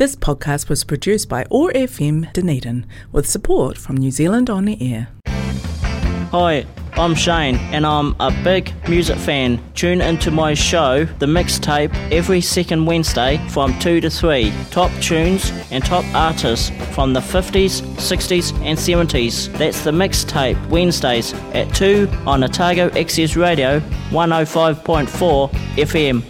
This podcast was produced by OAR FM Dunedin with support from New Zealand On the Air. Hi, I'm Shane and I'm a big music fan. Tune into my show, The Mixtape, every second Wednesday from 2 to 3. Top tunes and top artists from the 50s, 60s and 70s. That's The Mixtape, Wednesdays at 2 on Otago Access Radio 105.4 FM.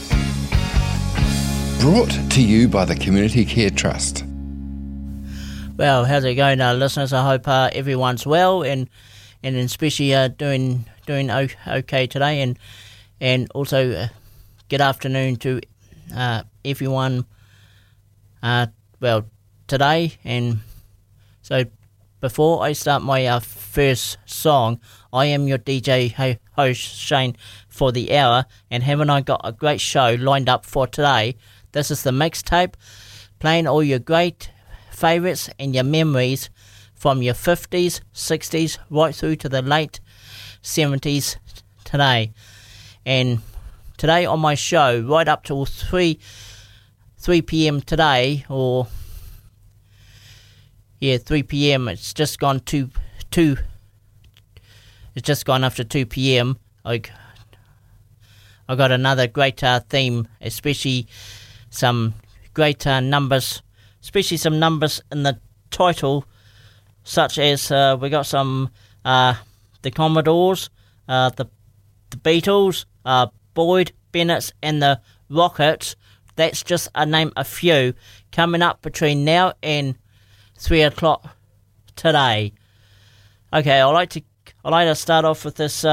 Brought to you by the Community Care Trust. Well, how's it going, listeners? I hope everyone's well and especially doing okay today, and also good afternoon to everyone. Today, and so before I start my first song, I am your DJ host Shane for the hour, and haven't I got a great show lined up for today? This is the Mixtape, playing all your great favourites and your memories from your 50s, 60s, right through to the late 70s today. And today on my show, right up till 3 p.m. today, 3 p.m. It's just gone it's just gone after 2 p.m. I got another great theme, especially some great numbers, especially some numbers in the title, such as we got some the Commodores, the Beatles, Boyd, Bennett and the Rockets. That's just a name a few coming up between now and 3 o'clock today. Okay, I like to start off with this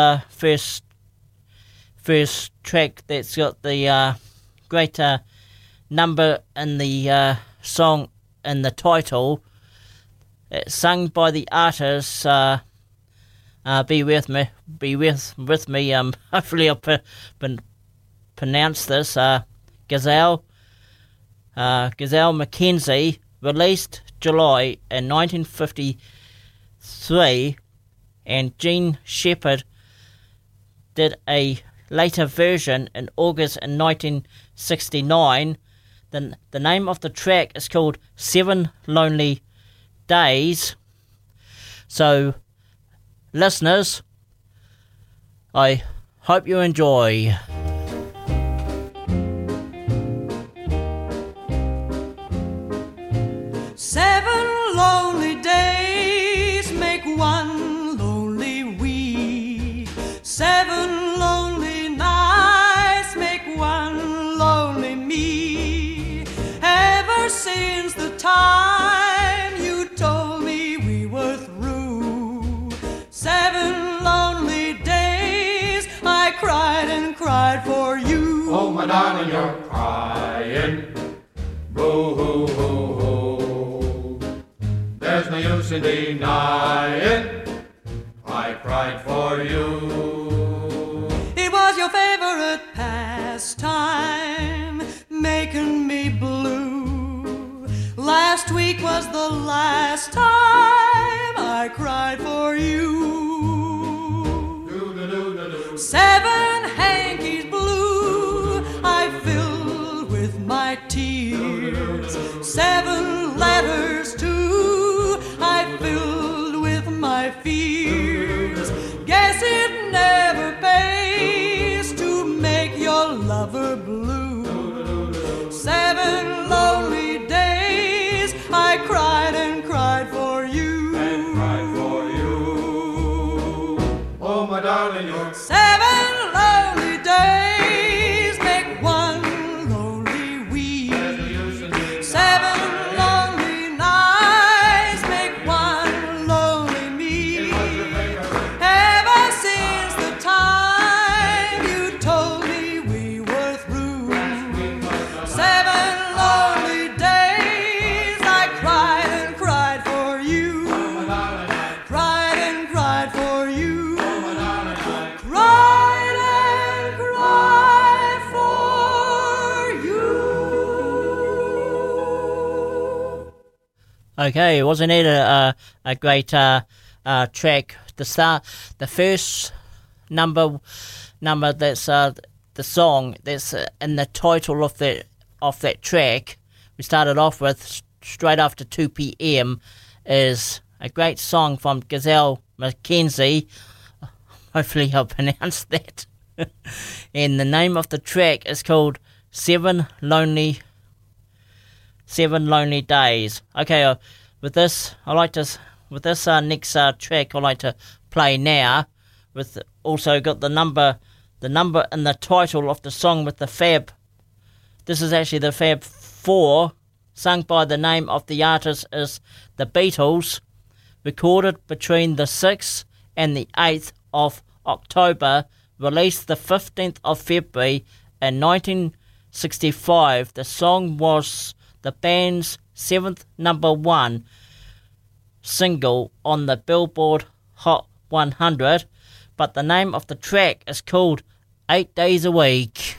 first track that's got the great number in the song in the title. It's sung by the artist. Be with me. Hopefully I'll pronounce this. Gazelle Mackenzie, released July in 1953, and Gene Shepherd did a later version in August in 1969. The name of the track is called 7 Lonely Days. So, listeners, I hope you enjoy. Seven lonely days make one lonely week. 7 lonely nights make one lonely me. Ever since the time you told me we were through, 7 lonely days I cried and cried for you. Oh, my darling, you're crying. Boo-hoo-hoo-hoo. There's no use in denying I cried for you. It was your favorite pastime, making me blue. Last week was the last time I cried for you. 7 hankies blue I filled with my tears. 7 letters too I filled with my fears. Guess it never pays to make your lover blue. 7 lonely days I cried and cried for you. And cried for you. Oh, my darling, you're 7 lonely days make one lonely week. 7 lonely nights make one lonely me. Ever since the time you told me we were through, 7 lonely days I cried and cried for you. Cried and cried for you. Cried and cried for you. Okay, wasn't it a great track? The first number that's the song that's in the title of that track, we started off with, straight after 2 p.m, is a great song from Gazelle Mackenzie. Hopefully I pronounced that. And the name of the track is called Seven Lonely Days. Okay, with this next track I like to play now. With also got the number in the title of the song with the Fab. This is actually the Fab Four, sung by the name of the artist is the Beatles, recorded between the 6th and the 8th of October, released the 15th of February in 1965. The song was the band's 7th number one single on the Billboard Hot 100, but the name of the track is called 8 Days a Week.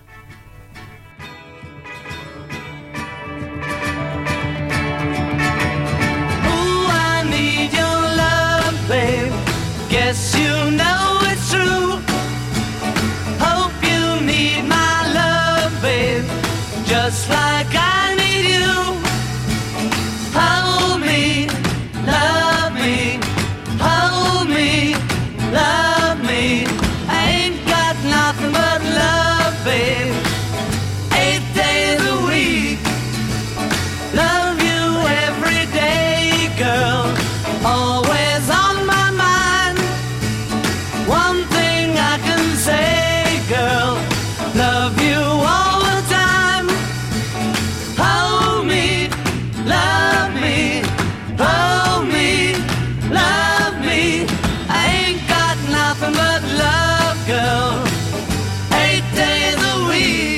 Ooh, I need your love, babe. Guess you know it's true. Hope you need my love, babe, just like I need you. Hold me, love me, hold me, love me. I ain't got nothing but love, babe. 8 days a week. Love you every day, girl. Always on my mind. One thing I can say, girl. Love you all the time. Hold me, love me, hold me, love me. I ain't got nothing but love, girl. 8 days a week.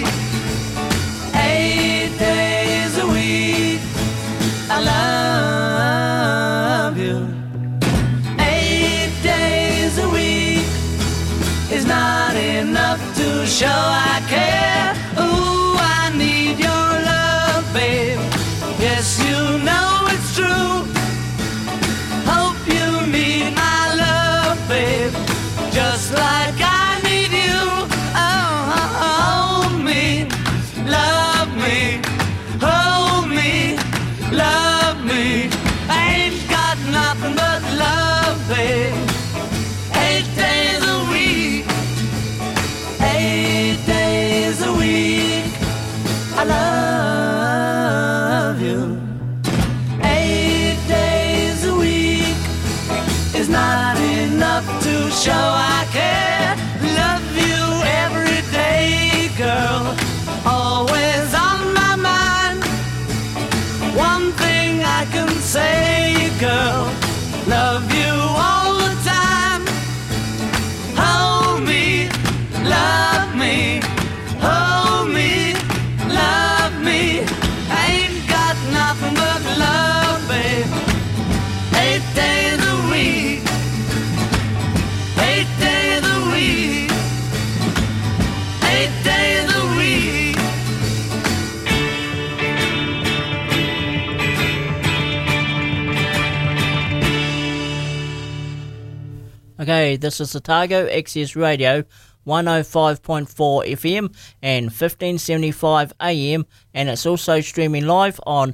8 days a week. I love you. 8 days a week is not enough to show I care. Ooh, I need your love, babe. Yes, you know it's true. Hope you need my love, babe, just like I need you. Oh, hold me, love me, hold me, love me. I ain't got nothing but love, babe. 8 days a week. 8 days a week. I love you. 8 days a week is not enough to show I care. Love you every day, girl. Always on my mind. One thing I can say, girl. Love you all the time. Hold me, love me, hold me, love me. I ain't got nothing but love, babe. 8 days a week. 8 days a week. 8 days a week. Okay, this is Otago Access Radio, 105.4 FM and 1575 AM, and it's also streaming live on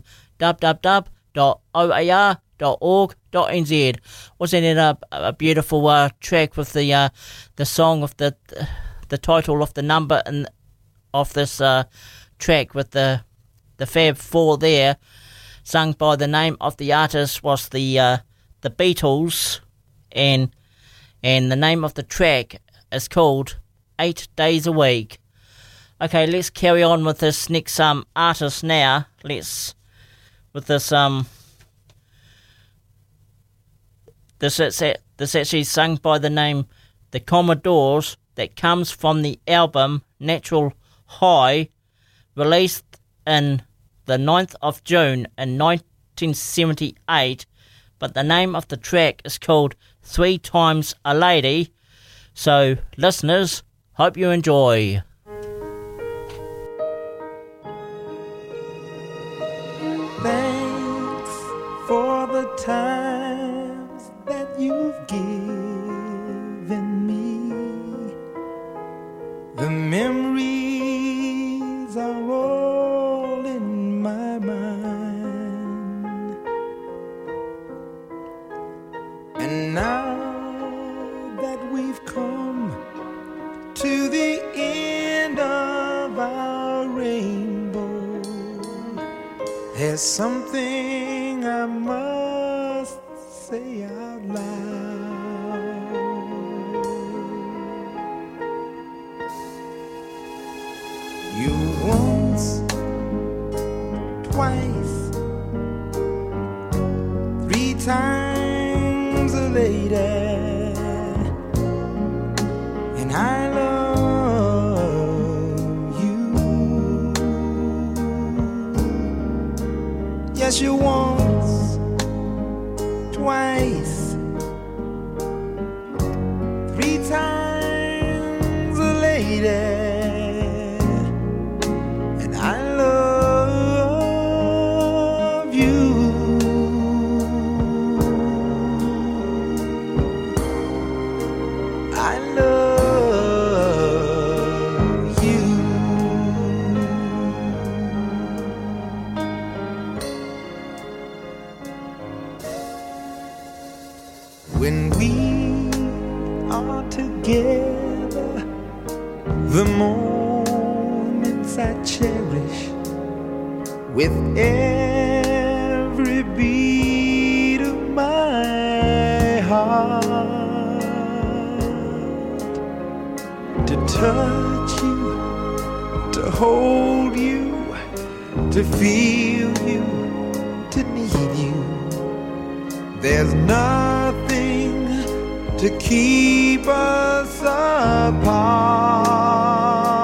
www.oar.org.nz. Wasn't it a beautiful track with the song of the title of the number of this track with the Fab Four there, sung by the name of the artist was the Beatles, and the name of the track is called 8 Days a Week. Okay, let's carry on with this next artist now. This actually sung by the name The Commodores, that comes from the album Natural High, released in the 9th of June in 1978, but the name of the track is called 3 Times a Lady. So, listeners, hope you enjoy. Thanks for the times that you've given me. The memories are all in my mind. There's something I must say out loud. You once, twice, 3 times a lady, and I love you. Yes, you once, twice, 3 times a lady. When we are together, the moments I cherish with every beat of my heart. To touch you, to hold you, to feel you, to need you. There's nothing to keep us apart.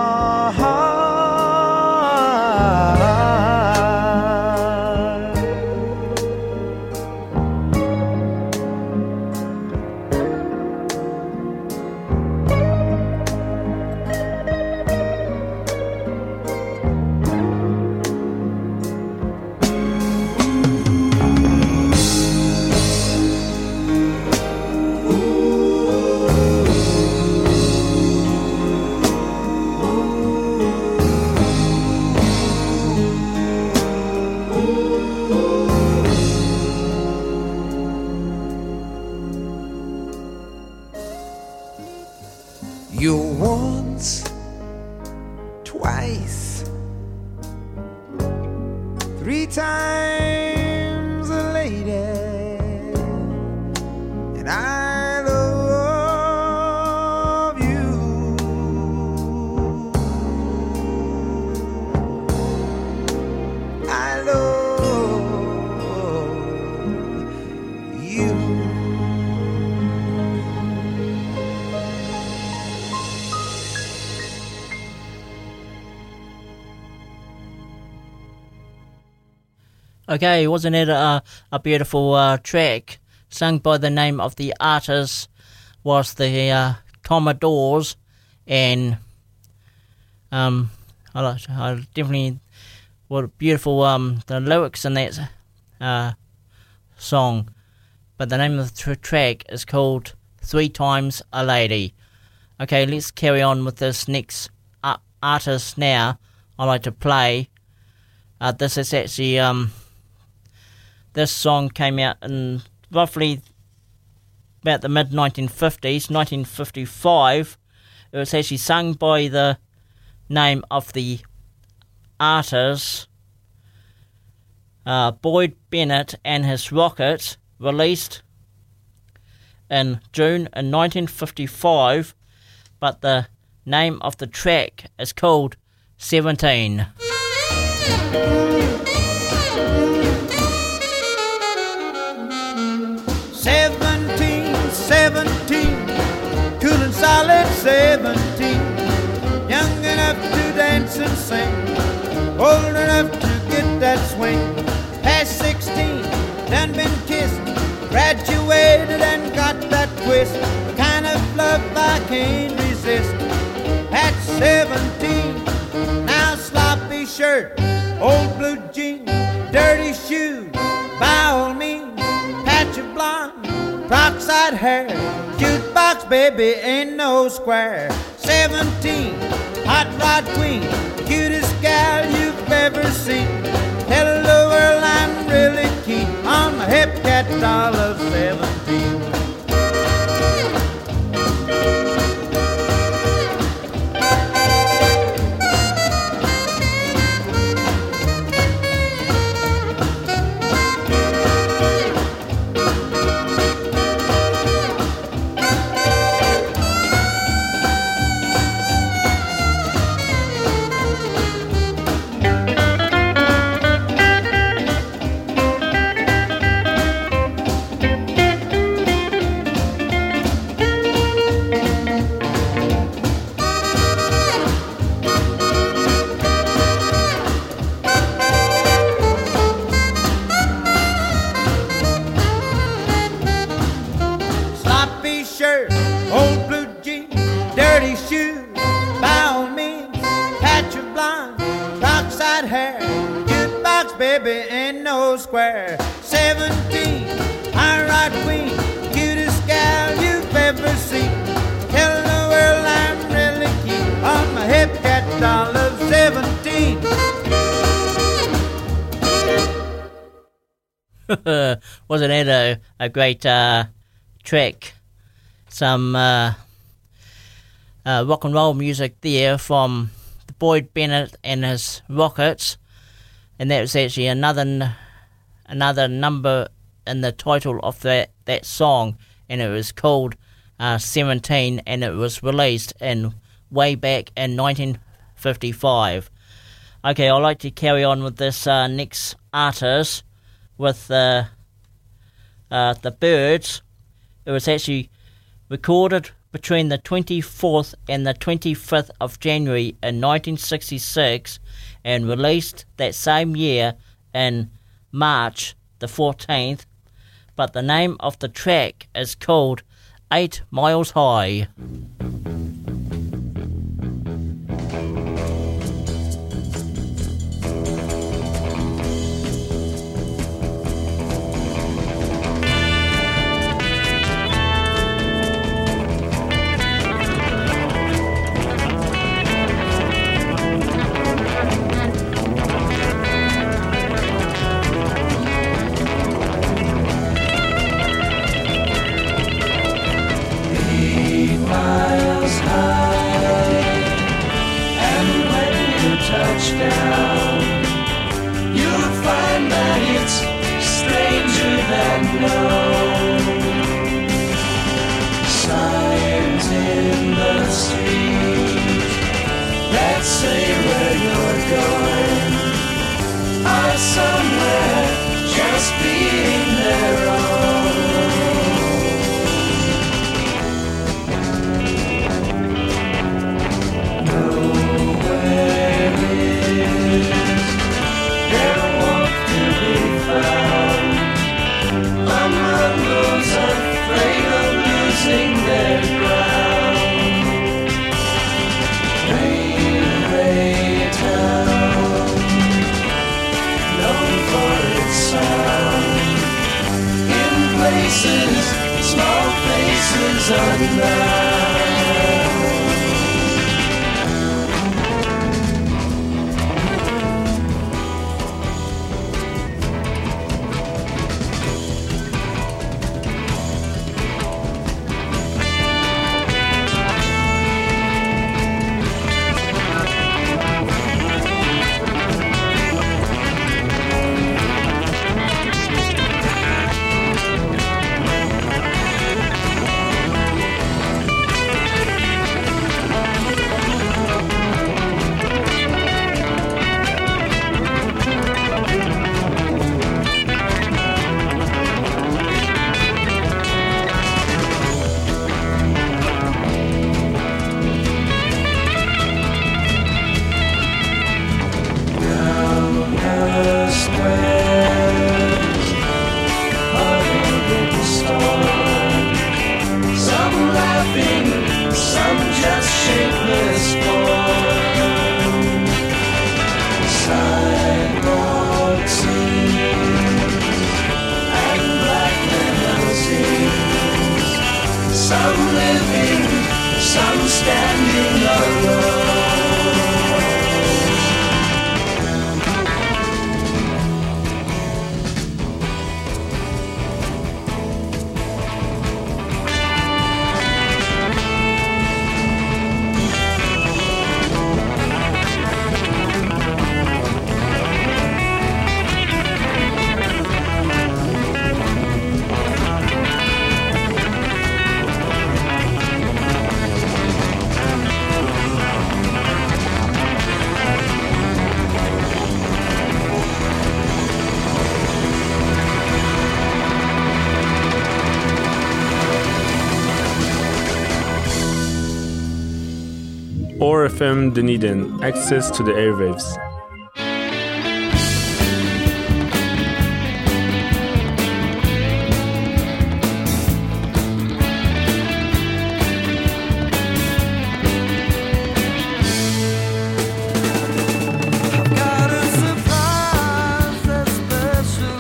You once, twice, 3 times a lady, and I love you. I love you. Okay, wasn't it a beautiful track? Sung by the name of the artist was the Commodores, and I definitely, what beautiful the lyrics in that song. But the name of the track is called 3 Times a Lady. Okay, let's carry on with this next artist now. I like to play. This is actually this song came out in roughly about the mid-1950s, 1955. It was actually sung by the name of the artist, Boyd Bennett and his Rockets, released in June in 1955, but the name of the track is called 17. 17, cool and solid 17, young enough to dance and sing, old enough to get that swing, past 16, done been kissed, graduated and got that twist, the kind of love I can't resist. At 17, now sloppy shirt, old blue jeans, dirty shoes, by all means, patch of blonde, peroxide hair, jukebox baby ain't no square. 17, hot rod queen, cutest gal you've ever seen. Tell the world I'm really keen on my hip cat doll of 17. old square. 17, my right queen, cutest gal you've ever seen. Tell the world I'm really keen on my hip cat doll of 17. Wasn't it a great track? Some rock and roll music there from Boyd Bennett and his Rockets, and that was actually another number in the title of that song, and it was called 17, and it was released way back in 1955. Okay, I'd like to carry on with this next artist with the Byrds. It was actually recorded between the 24th and the 25th of January in 1966 and released that same year in March the 14th, but the name of the track is called 8 Miles High. OAR FM Dunedin, access to the airwaves. Got a surprise that's special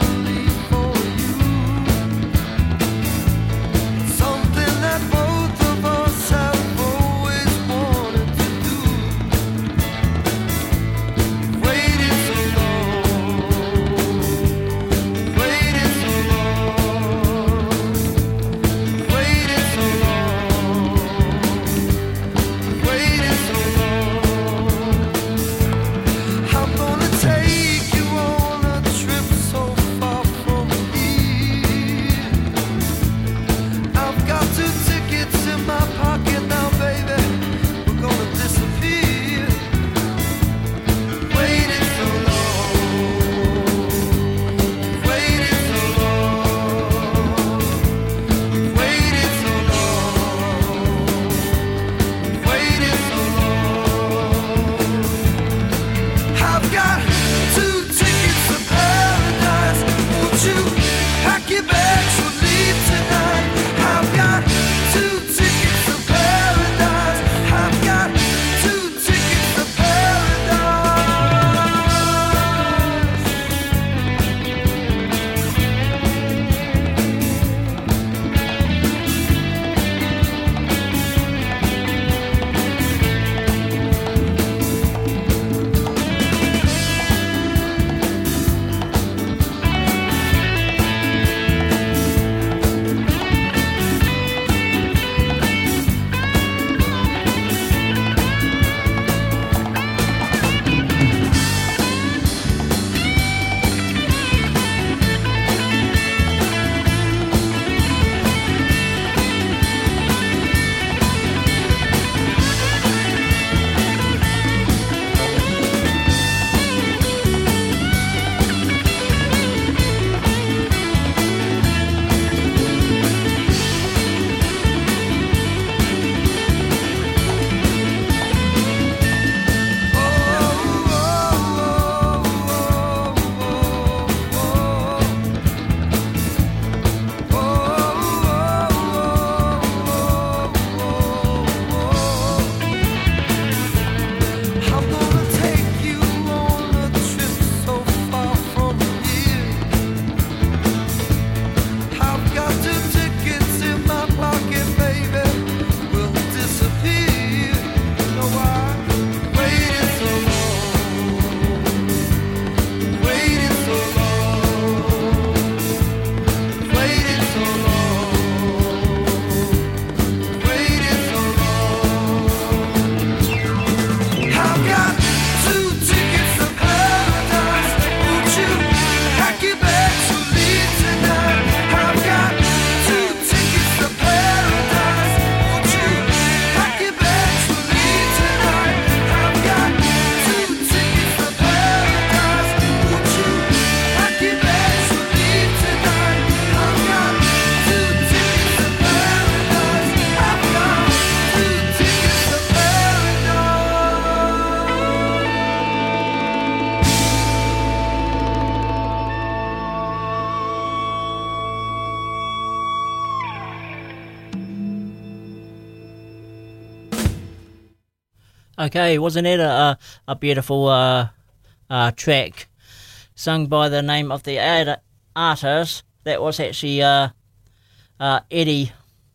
Okay, wasn't it a beautiful track sung by the name of the artist? That was actually Eddie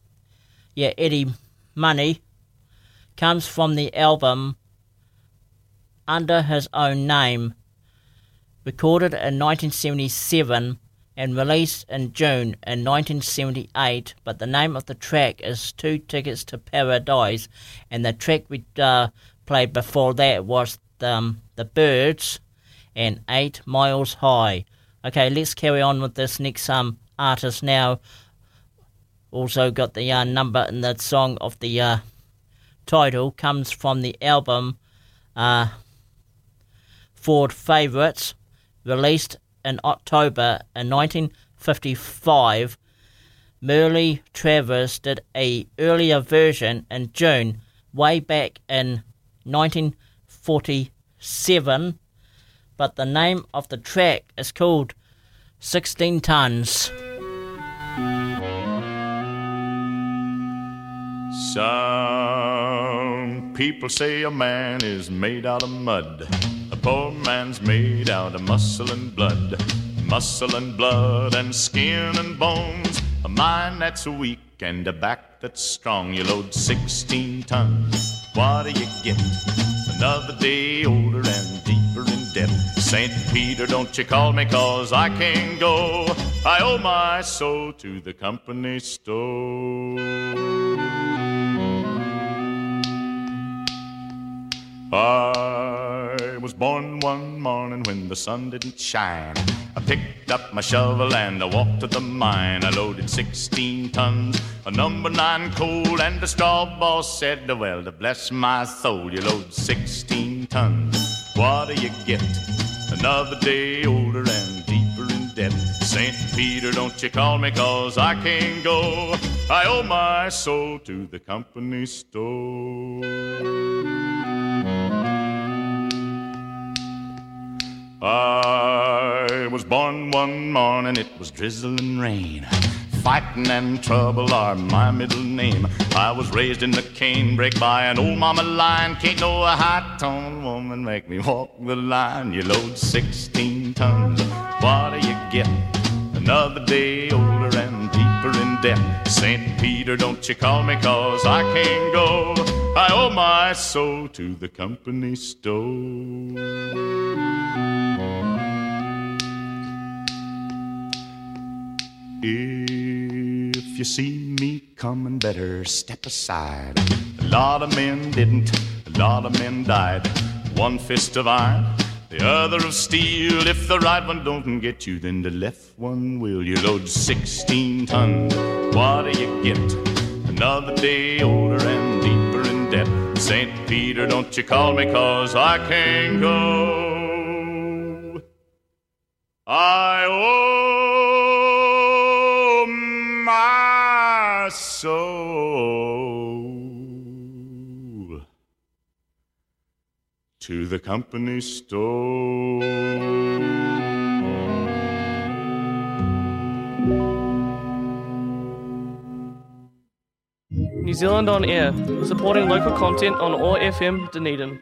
Money. Comes from the album Under His Own Name, recorded in 1977 and released in June in 1978, but the name of the track is Two Tickets to Paradise, and the track we played before that was The Birds and 8 Miles High. Okay, let's carry on with this next artist now. Also got the number in the song of the title, comes from the album Ford Favourites, released in October in 1955. Merle Travis did a earlier version in June, way back in 1947, but the name of the track is called 16 Tons. Some people say a man is made out of mud. A poor man's made out of muscle and blood. Muscle and blood and skin and bones. A mind that's weak and a back that's strong. You load 16 tons. What do you get? Another day older and deeper in debt. St. Peter, don't you call me, 'cause I can't go. I owe my soul to the company store. I was born one morning when the sun didn't shine. I picked up my shovel and I walked to the mine. I loaded 16 tons of number 9 coal, and the straw boss said, well, to bless my soul, you load 16 tons. What do you get? Another day older and deeper in debt. St. Peter, don't you call me, 'cause I can't go. I owe my soul to the company store. I was born one morning, it was drizzling rain. Fighting and trouble are my middle name. I was raised in the canebrake by an old mama lion. Can't no high-toned woman make me walk the line. You load 16 tons, what do you get? Another day older and deeper in debt. St. Peter, don't you call me, 'cause I can't go. I owe my soul to the company store. If you see me coming, better step aside. A lot of men didn't, a lot of men died. One fist of iron, the other of steel. If the right one don't get you, then the left one will. You load 16 tons, what do you get? Another day older and deeper in debt. St. Peter, don't you call me, 'cause I can't go. I owe my soul to the company store. New Zealand On Air, supporting local content on OAR FM Dunedin.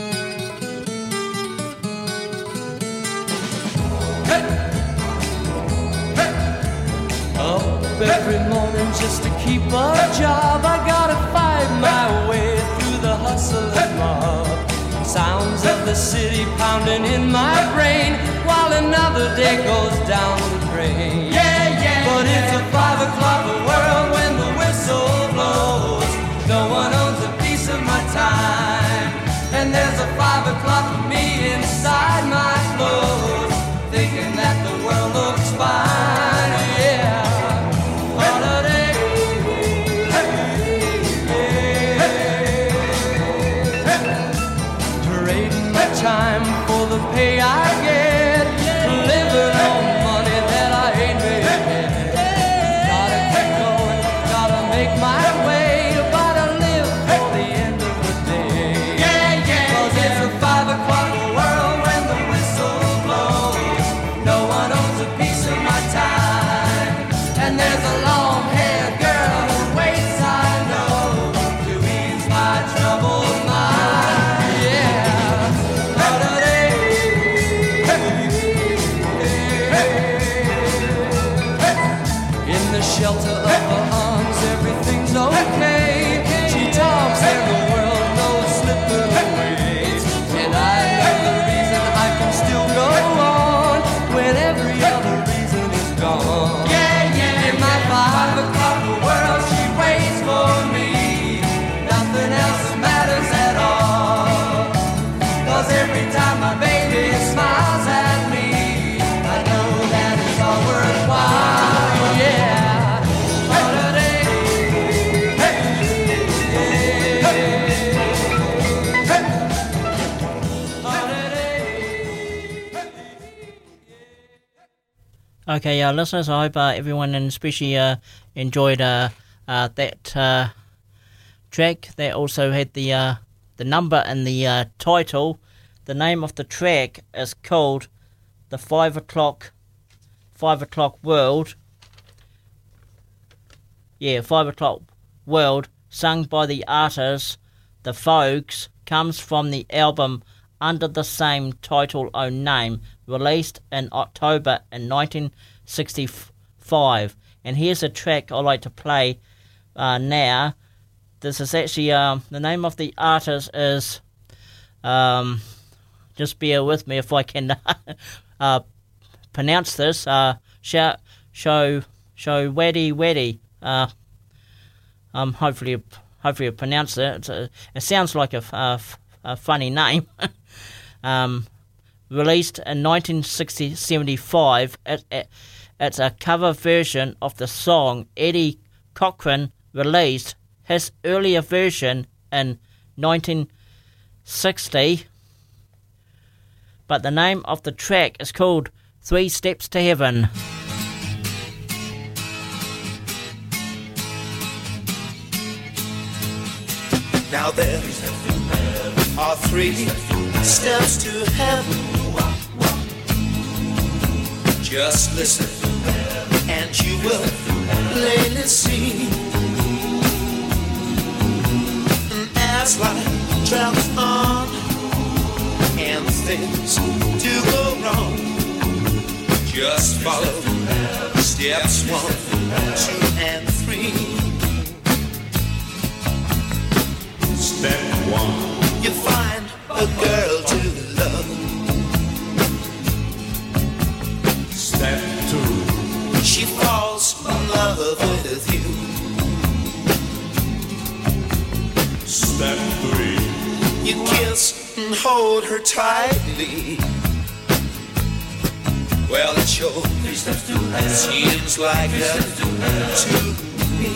Every morning just to keep a job, I gotta fight my way through the hustle and mob. Sounds of the city pounding in my brain while another day goes down the drain. But it's a 5 o'clock world when the whistle blows. No one owns a piece of my time, and there's a 5 o'clock for me inside my clothes, thinking that the world looks fine. Time for the pay I get, living on money that I ain't made yet. shelter of her arms, everything's okay. She talks and the world knows slip her away. And I know the reason I can still go on when every other reason is gone. In my 5 o'clock world, she waits for me. Nothing else matters at all. 'Cause every time my baby smiles at me, I know that it's all worthwhile. Yeah. Holiday. Hey. Hey. Okay, listeners, I hope everyone, and especially enjoyed that track. That also had the number and the title. The name of the track is called The 5 O'Clock World. Yeah, 5 O'Clock World, sung by the artist The Fogues, comes from the album under the same title or name, released in October in 1965. And here's a track I like to play now. This is actually, the name of the artist is, just bear with me if I can pronounce this, Show Waddy. Hopefully I pronounced it. It sounds like a funny name. Released in 1975, it's a cover version of the song. Eddie Cochran released his earlier version in 1960, but the name of the track is called 3 Steps to Heaven. Now there are 3 steps to heaven. Just listen and you will plainly see. As life travels on and things do go wrong, just follow steps 1, 2, and 3. Step 1. You find a girl to love. Step 2. She falls in love with you. Step 3. You kiss and hold her tightly. Well, it sure seems like that to me.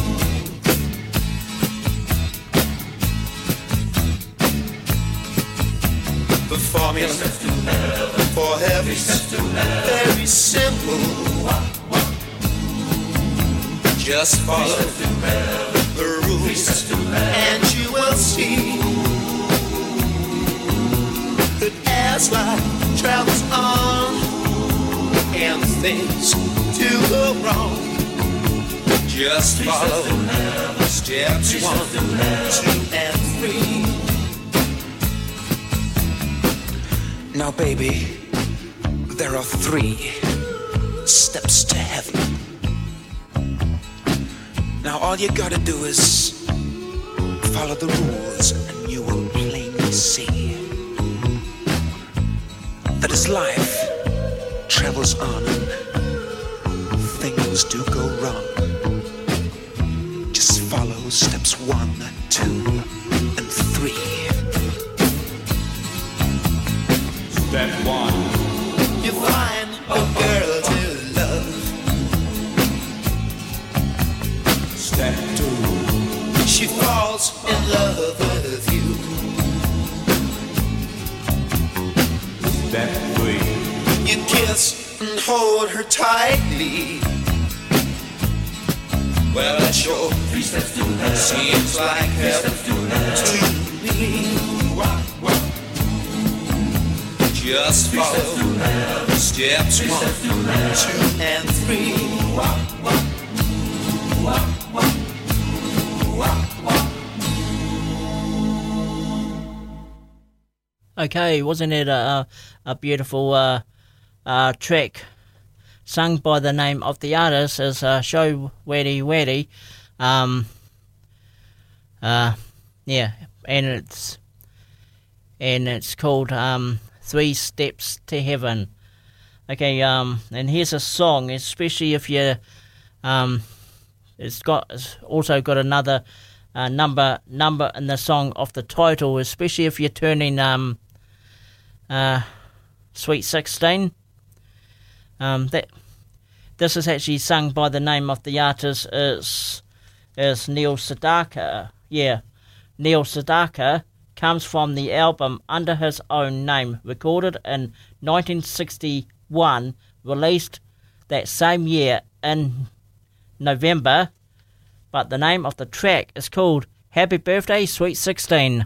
The formula for heaven's very simple. Just follow the rules and you will see that as life travels on and things do go wrong, just follow steps 1, 2, and 3. Now, baby, there are 3 steps to heaven. Now, all you gotta do is follow the rules and you will plainly see that as life travels on and things do go wrong, just follow steps 1, 2, and 3. Step 1. You find a girl to love. Step 2. She falls in love with you. Step 3. You kiss and hold her tightly. Well, that sure seems like heaven to me. Just follow steps 1, 2, and 3. Okay, wasn't it a beautiful track sung by the name of the artist is Show Waddy Waddy. Yeah, and it's called 3 Steps to Heaven. Okay, and here's a song, especially if you it's also got another number in the song of the title, especially if you're turning Sweet 16. This is actually sung by the name of the artist is Neil Sedaka. Yeah, Neil Sedaka comes from the album Under His Own Name, recorded in 1961, released that same year in November, but the name of the track is called Happy Birthday Sweet 16.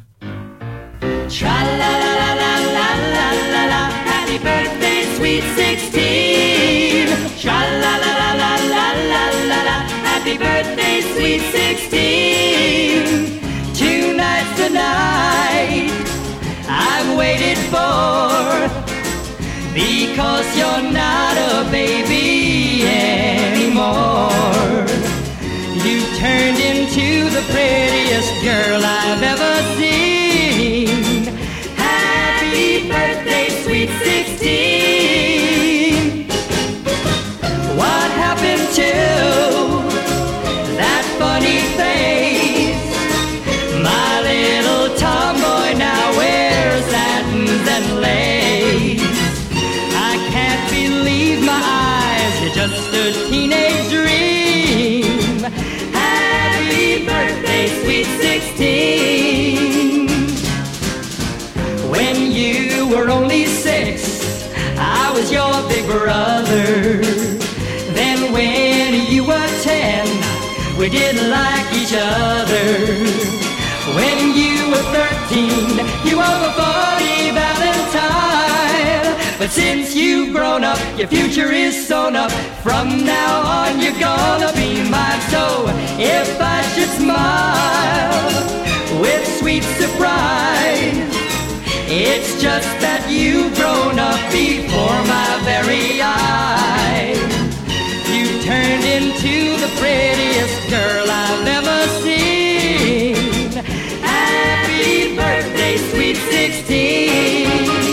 Tra-la-la-la-la-la-la-la, happy birthday, sweet 16. Tra-la-la-la-la-la-la-la, happy birthday, sweet 16. Tonight's the night I've waited for, because you're not a baby anymore. You turned into the prettiest girl I've ever seen. Happy birthday, sweet 16. What happened to that funny face? My little tomboy now wears satins and lace. I can't believe my eyes, you're just a teenage dream. Happy birthday, sweet 16. When you were only 6, I was your big brother. Then when you were 10, we didn't like each other. When you were 13, you were a funny Valentine. But since you've grown up, your future is sewn up. From now on, you're gonna be mine. So if I should smile with sweet surprise, it's just that you've grown up before my very eyes. You turned into the prettiest girl I've ever seen. Happy birthday, sweet 16.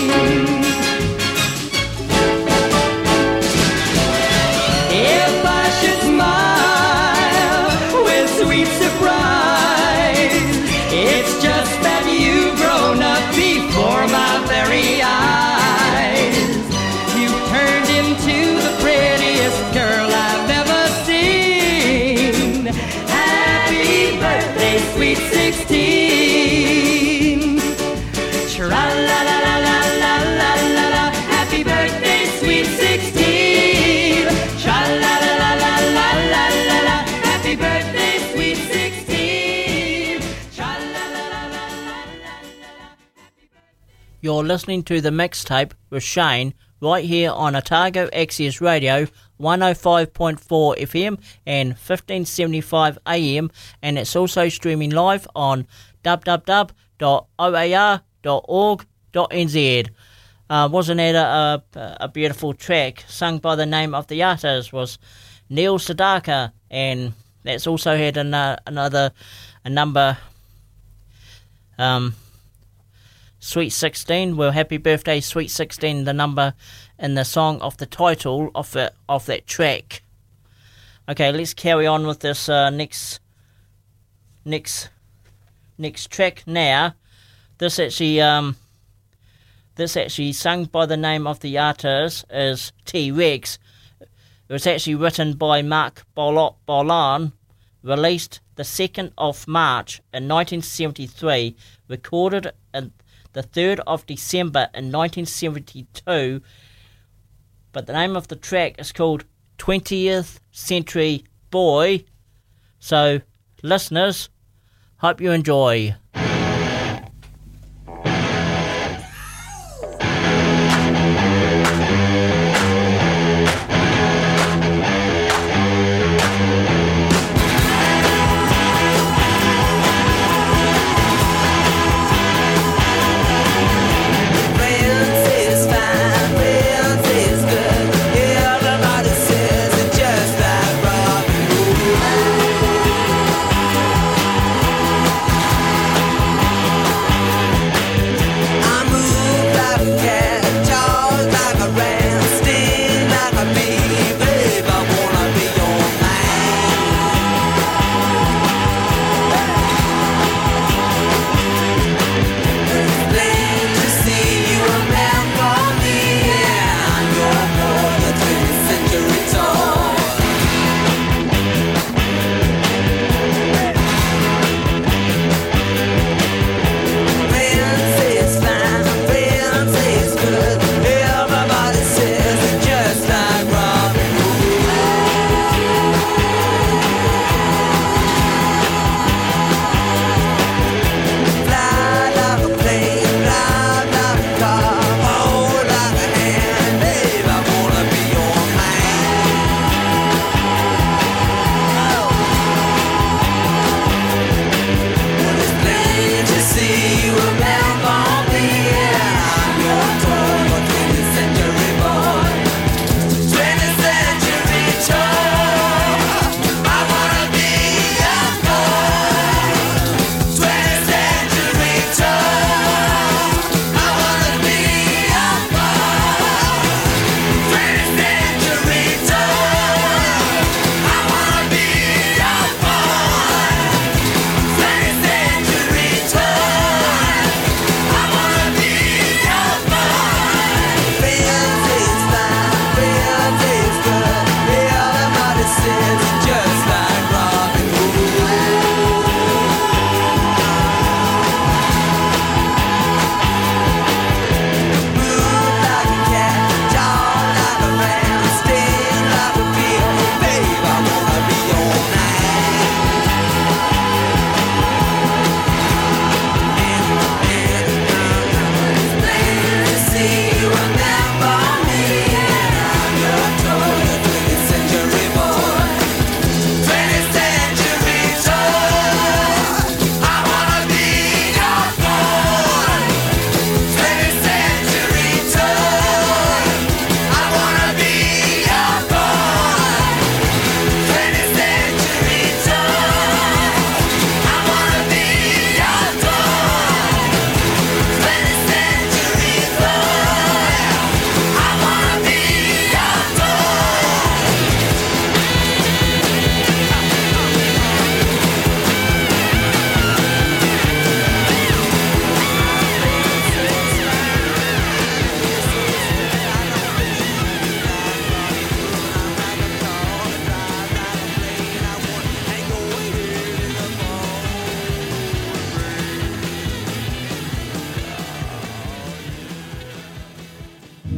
If I should smile with sweet surprise, it's just that you've grown up before my very eyes. You turned into the prettiest girl I've ever seen. Happy birthday, sweet 16. Tra-la-la-la-la-la-la-la-la, happy birthday, sweet 16. Tra-la-la-la-la-la-la-la, happy birthday, sweet 16. Tra-la-la-la-la-la-la. You're listening to the mixtape with Shane right here on Otago Access Radio 105.4 FM and 1575 AM, and it's also streaming live on www.oar.org.nz. Wasn't it a beautiful track? Sung by the name of the artist was Neil Sedaka, and that's also had a number Sweet 16. Well, happy birthday, Sweet 16, the number in the song of the title of that track. Okay, let's carry on with this next track now. This actually sung by the name of the artist is T-Rex. It was actually written by Mark Bolan, released the 2nd of March in 1973, recorded in the 3rd of December in 1972, but the name of the track is called 20th Century Boy. So, listeners, hope you enjoy. Everybody's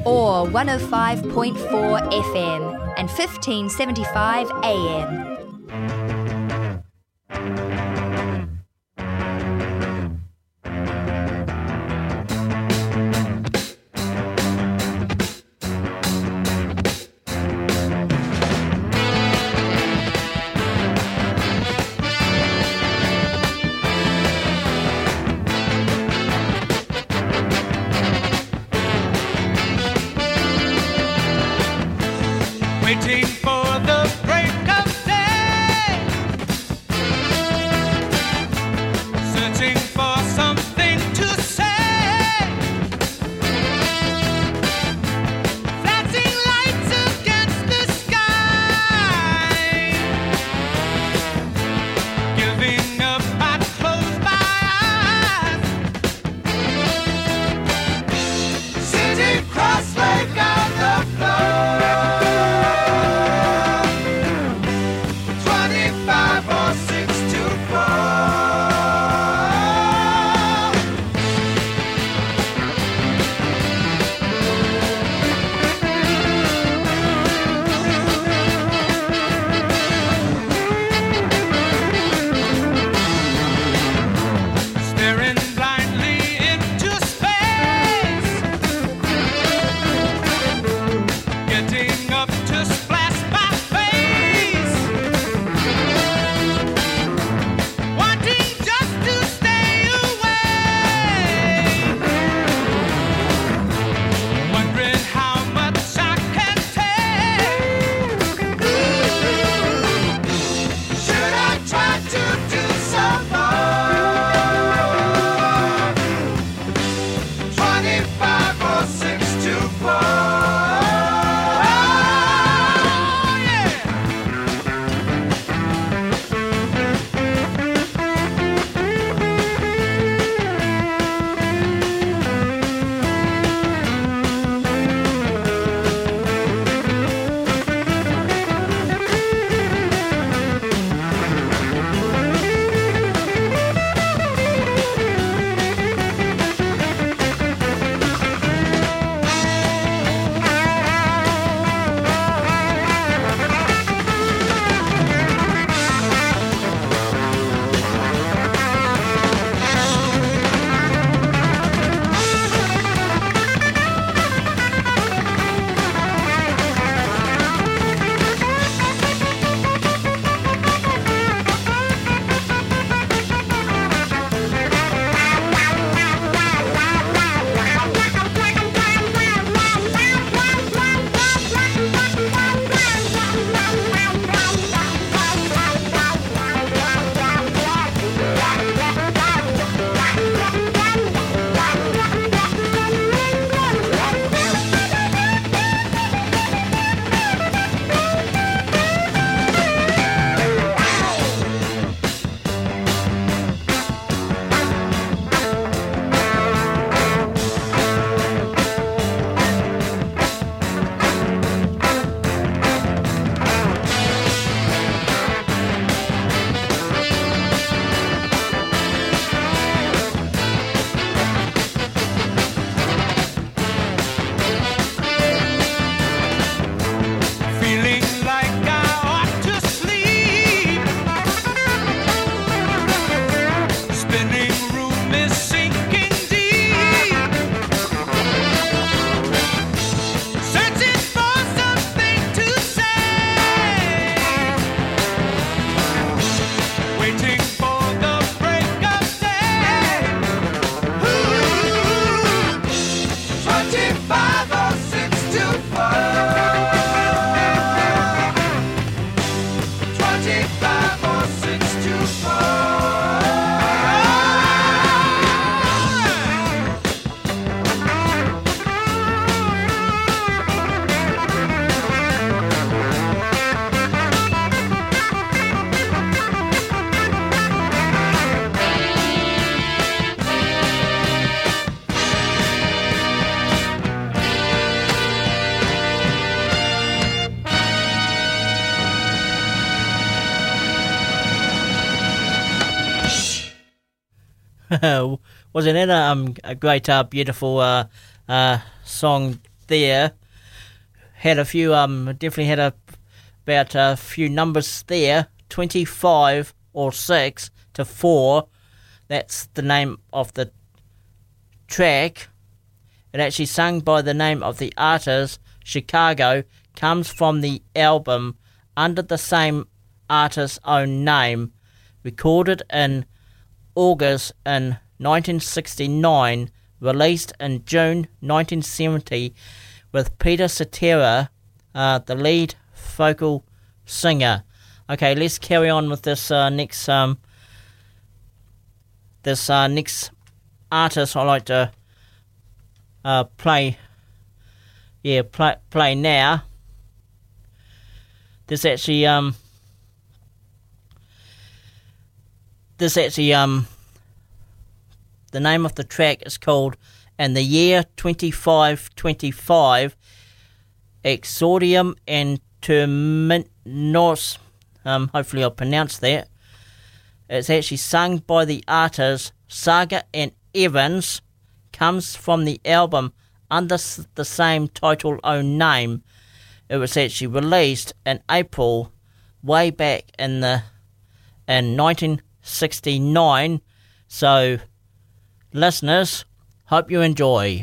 or 105.4 FM and 1575 AM. Waiting for the break of day, searching for something to say, flashing lights against the sky, giving up, I close my eyes, sitting cross-legged on the floor. Wasn't it a great, beautiful song there. Had a few, definitely had about a few numbers there. 25 or 6 to 4. That's the name of the track. It actually sung by the name of the artist, Chicago, comes from the album under the same artist's own name, recorded in August in 1969, released in June 1970, with Peter Cetera, the lead vocal singer. Okay, let's carry on with this next artist I like to play now. This actually the name of the track is called "In the Year 2525 Exordium and Terminus." Hopefully I pronounced that. It's actually sung by the artist Saga and Evans. Comes from the album under the same title own name. It was actually released in April, way back in 1969. So, listeners, hope you enjoy.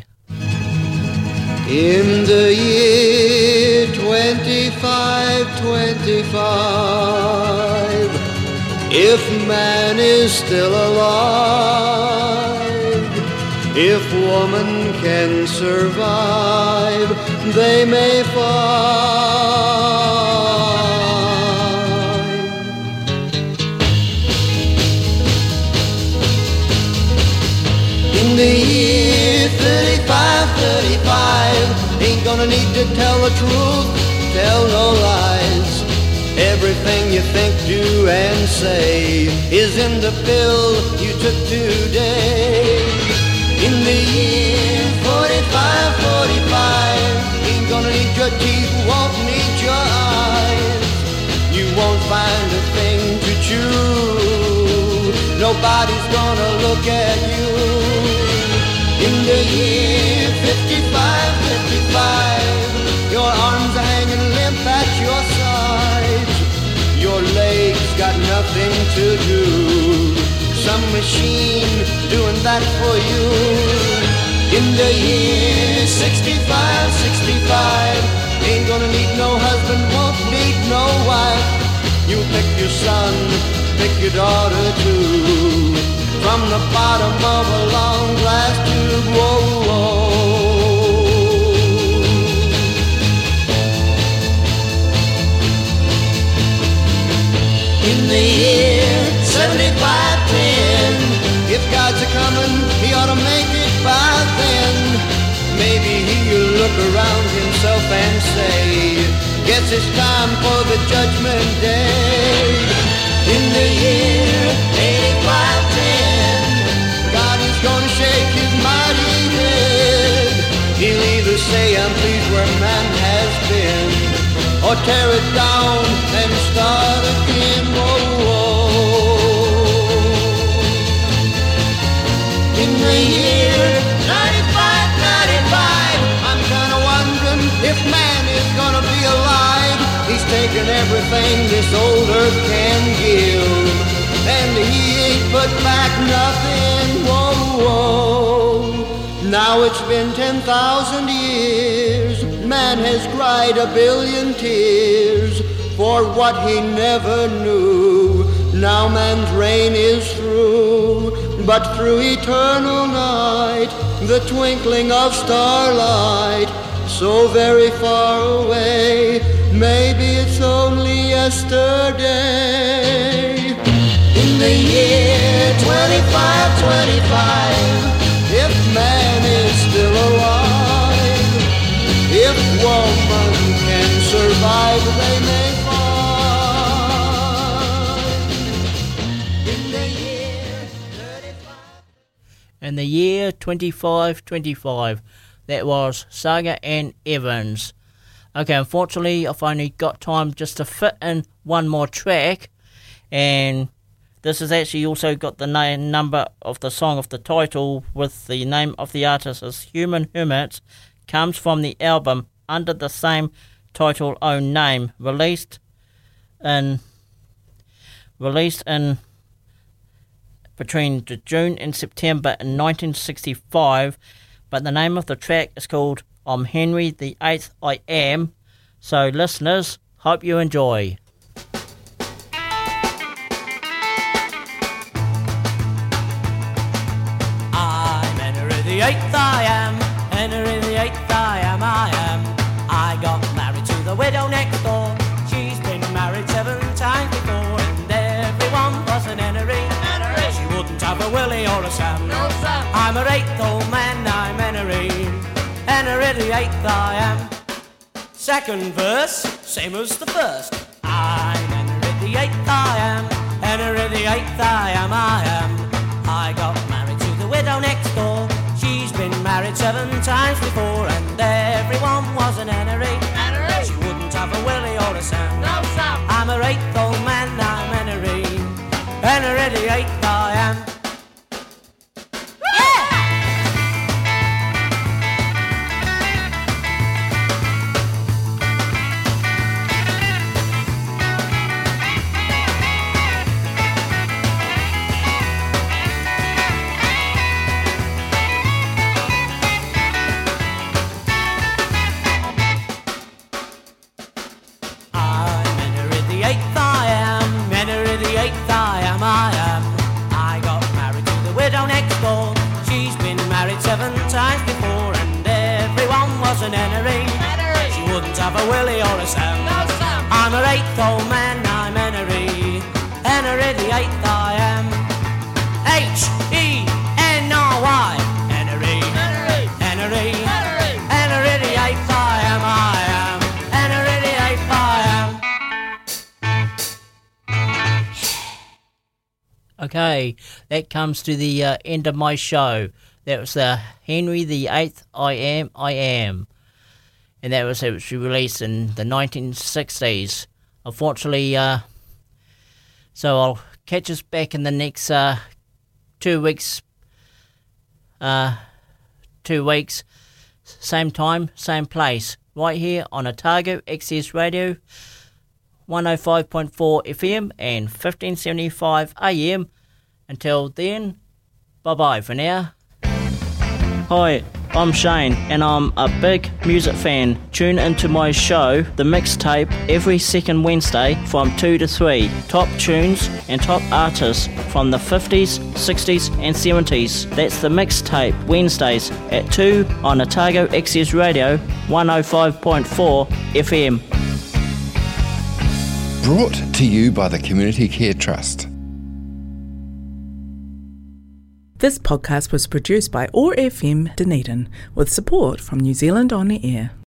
In the year 2525, if man is still alive, if woman can survive, they may find. In the year 3535, ain't gonna need to tell the truth, tell no lies. Everything you think, do, and say is in the pill you took today. In the year 4545, ain't gonna need your teeth, won't need your eyes. You won't find a thing to chew, nobody's gonna look at you. In the year 5555, your arms are hanging limp at your sides. Your legs got nothing to do, some machine doing that for you. In the year 6565, ain't gonna need no husband, won't need no wife. You pick your son, pick your daughter too, from the bottom of a long glass tube. Whoa, whoa. In the year 7510, if God's a-comin', he ought to make it by then. Maybe he'll look around himself and say, guess it's time for the judgment day. In the year 8510, God is gonna shake his mighty head. He'll either say, I'm pleased where man has been, or tear it down and start again. Whoa, whoa. In the year 9595, I'm kinda wondering if man is gonna be alive. He's taken everything this old earth can give, and he ain't put back nothing. Whoa, whoa. Now it's been 10,000 years, man has cried a billion tears for what he never knew. Now man's reign is through, but through eternal night, the twinkling of starlight, so very far away, maybe it's only yesterday. In the year 2525, if man is still alive, if woman can survive, they may find. In the year 35. In the year 2525, that was Saga and Evans. Okay, unfortunately, I've only got time just to fit in one more track, and this has actually also got the number of the song of the title with the name of the artist as Human Hermits. comes from the album under the same title own name, released in between June and September in 1965, but the name of the track is called I'm Henry the Eighth I Am. So listeners, hope you enjoy. I'm Henry the Eighth I am, Henry the Eighth I am, I got married to the widow next door. She's been married 7 times before, and everyone was an Henry. She wouldn't have a Willie or a Sam. No, Sam. I'm her 8th old man, I'm Henry, Henry the Eighth I am. Second verse, same as the first. I'm Henry the Eighth I am, Henry the Eighth I am, I got married to the widow next door. She's been married 7 times before, and everyone was an Henry. She wouldn't have a Willie or a Sam. No, Sam. I'm her 8th old man, I'm Henry, Henry the Eighth I am. I got married to the widow next door. She's been married 7 times before, and everyone was an Henry. She wouldn't have a Willie or a Sam. No, Sam. I'm her 8th old man, I'm Henry, Henry the Eighth I am. H-E-N-R-Y, Henry, Henry, Henry the Eighth I am, Henry the Eighth I am. Okay, that comes to the end of my show. That was Henry the Eighth I Am, and that was released in the 1960s. Unfortunately, so I'll catch us back in the next 2 weeks. 2 weeks, same time, same place, right here on Otago Access Radio, 105.4 FM and 1575 AM. Until then, bye-bye for now. Hi, I'm Shane, and I'm a big music fan. Tune into my show, The Mixtape, every second Wednesday from 2 to 3. Top tunes and top artists from the 50s, 60s and 70s. That's The Mixtape, Wednesdays at 2 on Otago Access Radio, 105.4 FM. Brought to you by the Community Care Trust. This podcast was produced by OAR FM Dunedin with support from New Zealand On the Air.